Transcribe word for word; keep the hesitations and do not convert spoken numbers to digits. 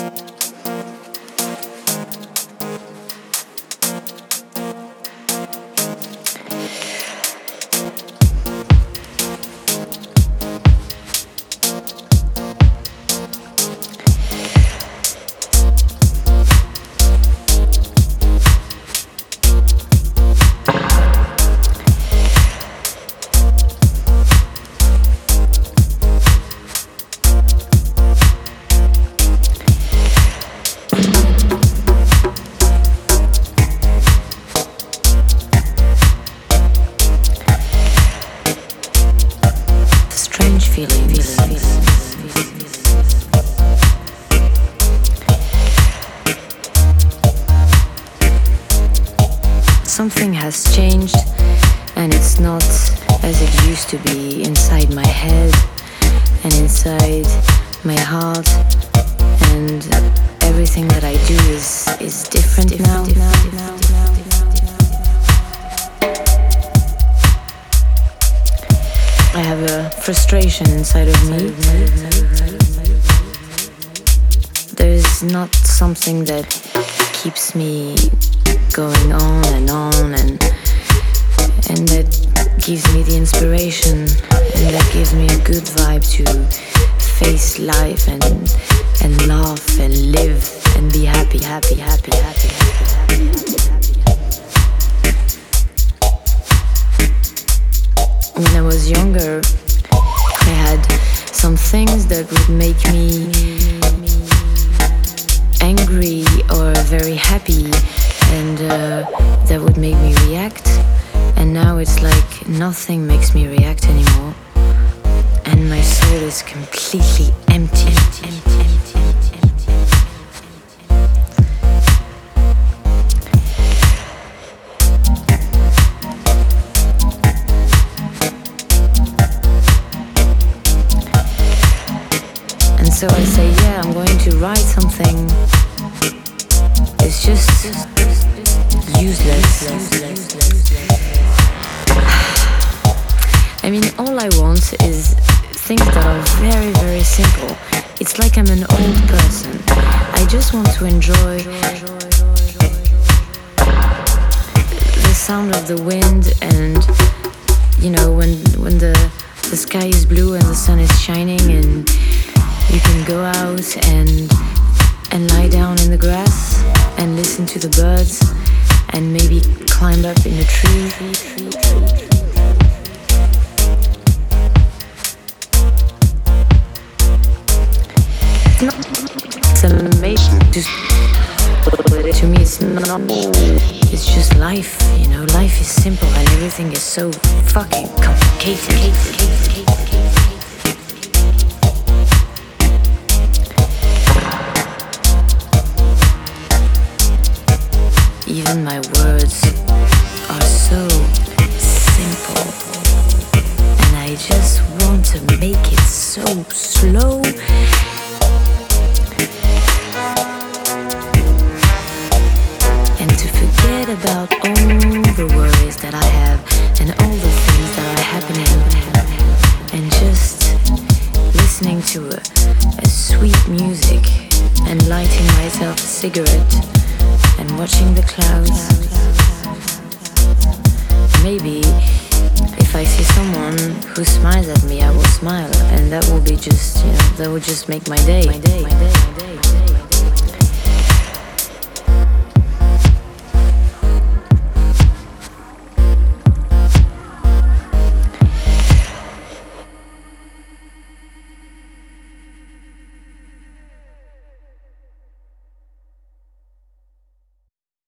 Something has changed, and it's not as it used to be inside my head and inside my heart, and everything that I do is is different now. I have a frustration inside of me. There is not something that keeps me going on and on and and that gives me the inspiration and that gives me a good vibe to face life and and laugh and live and be happy, happy, happy, happy, happy, happy, happy, happy. When I was younger, I had some things that would make me angry or very happy, and uh, that would make me react. And now it's like nothing makes me react anymore, and my soul is completely empty, empty, empty, empty, empty, empty. And so I say, yeah, I'm going to write something. It's just useless. I mean, all I want is things that are very, very simple. It's like I'm an old person. I just want to enjoy the sound of the wind, and you know, when when the the sky is blue and the sun is shining, and you can go out and and lie down in the grass and listen to the birds and maybe climb up in a tree. It's amazing. Just, to me, it's not. It's just life, you know. Life is simple, and everything is so fucking complicated. Even my words are so simple, and I just want to make it so slow. And to forget about all the worries that I have and all the things that are happening, and just listening to a, a sweet music and lighting myself a cigarette and watching the clouds. Maybe if I see someone who smiles at me, I will smile, and that will be just, you know, that will just make my day. My day. My day. My day.